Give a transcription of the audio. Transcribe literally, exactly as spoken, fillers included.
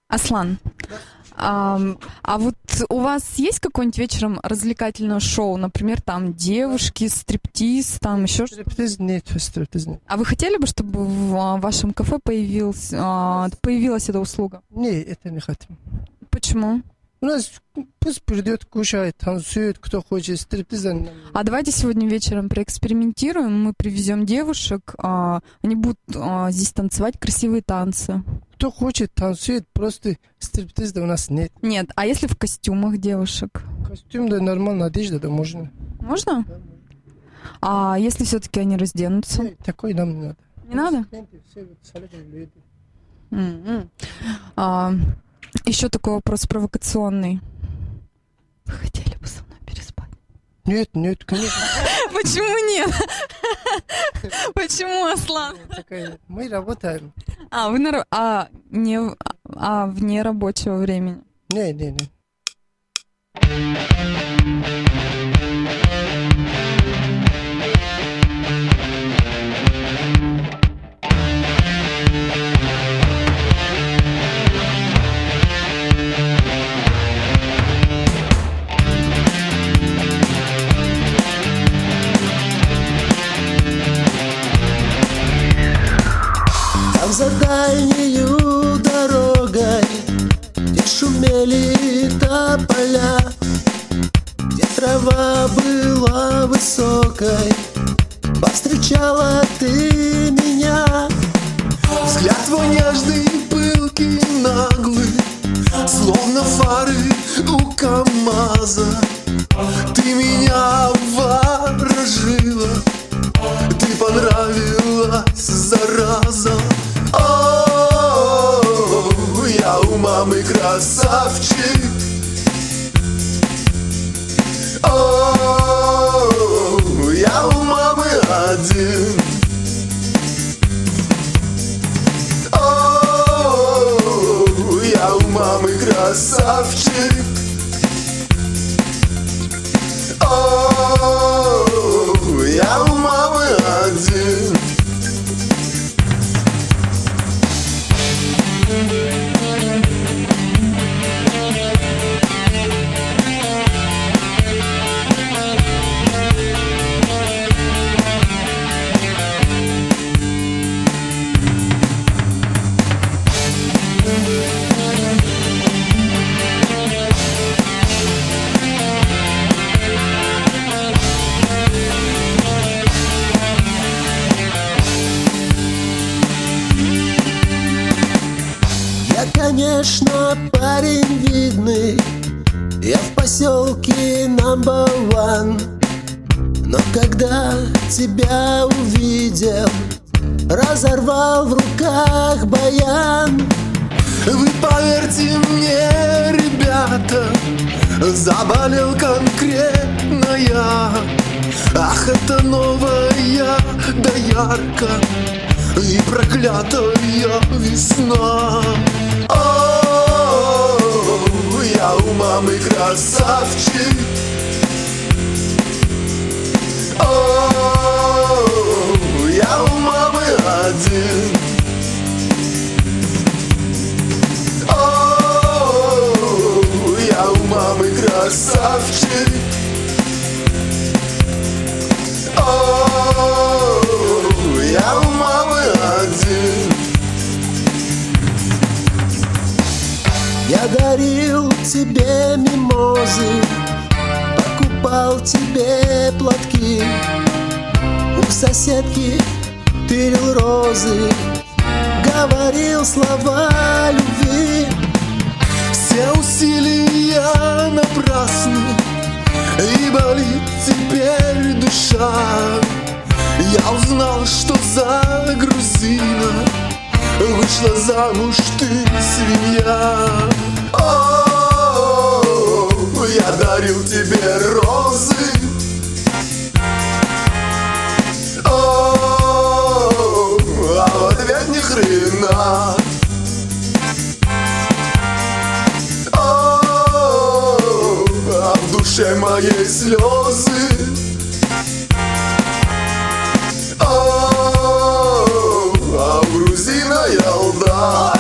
Аслан, а, а вот у вас есть какое-нибудь вечером развлекательное шоу? Например, там девушки, стриптиз, там еще что-то? Стриптиз нет, стриптиз нет. А вы хотели бы, чтобы в вашем кафе появилась, появилась эта услуга? Нет, это не хотим. Почему? У нас пусть придет, кушает, танцует, кто хочет, стриптиз. А давайте сегодня вечером проэкспериментируем. Мы привезем девушек, а, они будут а, здесь танцевать красивые танцы. Кто хочет, танцует, просто стриптиза у нас нет. Нет, а если в костюмах девушек? Костюм, да, нормально, одежда, да, можно. Можно? А если все-таки они разденутся? Нет, такой нам не надо. Не надо? Mm-hmm. А, еще такой вопрос провокационный. Вы хотели бы со мной переспать? Нет, нет, конечно. Почему нет? Почему, Аслан? Мы работаем. А, вы на а, не а вне рабочего времени? Не, не, не. Там за дальнею дорогой, где шумели тополя, где трава была высокой, повстречала ты меня. Взгляд твой нежный, пылкий, наглый, словно фары у КамАЗа. Ты меня ворожила, ты понравилась, зараза. О, я у мамы красавчик. О, я у мамы один. О, я у мамы красавчик. О, я у мамы один. Конечно, парень видный, я в поселке number one. Но когда тебя увидел, разорвал в руках баян. Вы поверьте мне, ребята, заболел конкретно я. Ах, это новая доярка и проклятая весна. О, я у мамы красавчик. О, я у мамы один. О, я у мамы красавчик. О, я у мамы один. Я дарил тебе мимозы, покупал тебе платки, у соседки тырил розы, говорил слова любви. Все усилия напрасны, и болит теперь душа. Я узнал, что за грузина вышла замуж ты, свинья. О, я дарил тебе розы. О, а в ответ ни хрена. О, а в душе моей слезы. О, а грузина ялда.